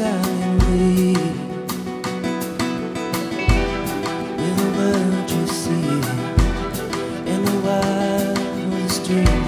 silently with a word you see in the wild street.